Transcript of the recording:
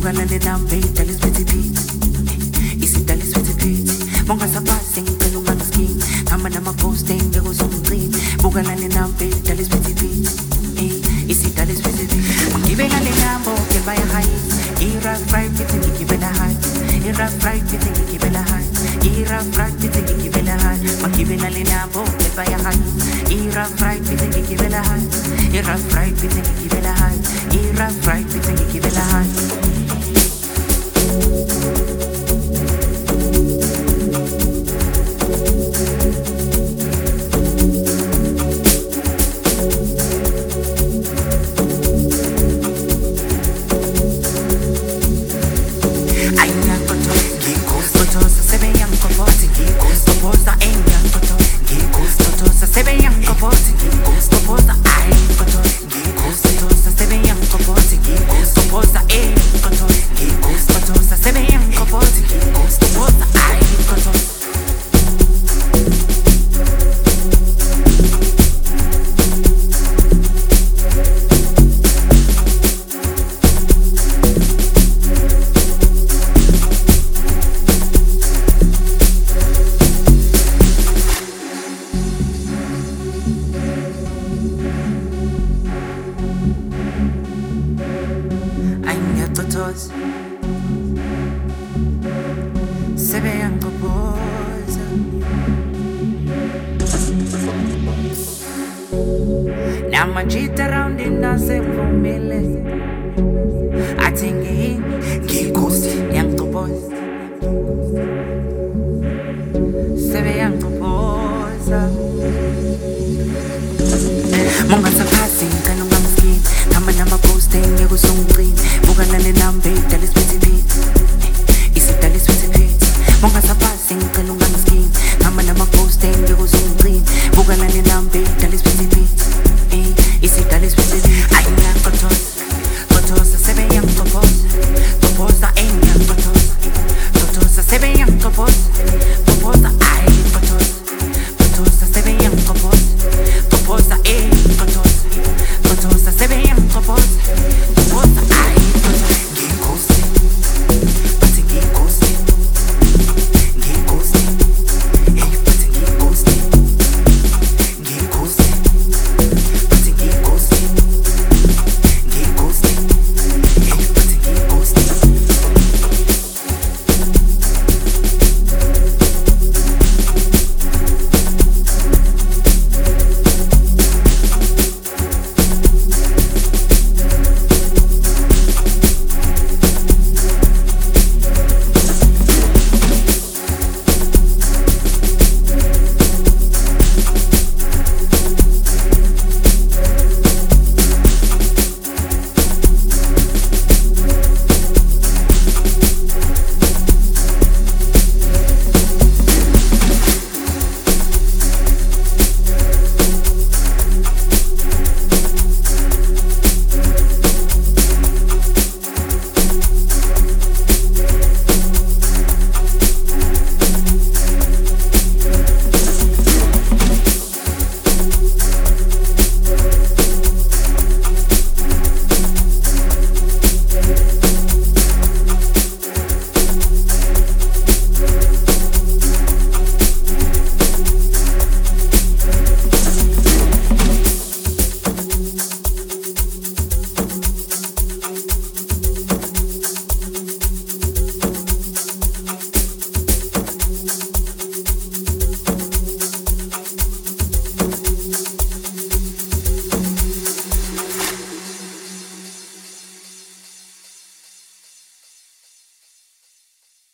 Bukalale nambe dale sweetie beat. Isi dale sweetie beat. Monga sapasi ngicela ungangiskin. Kama nama-ghosting ngekuzongigcina. Bukalale nambe dale sweetie beat. Isi dale sweetie beat. Mangibela le nambo kelbaya high. I-rough ride bithi ngigibela high. I-rough ride bithi ngigibela high. I-rough ride bithi ngigibela high. Mangibela le nambo kelbaya high. I-rough ride bithi ngigibela high. I-rough ride bithi ngigibela high. I-rough ride bithi ngigibela high. Namajita round in the same formula. I think he goes young to boys. Sebe young to boys.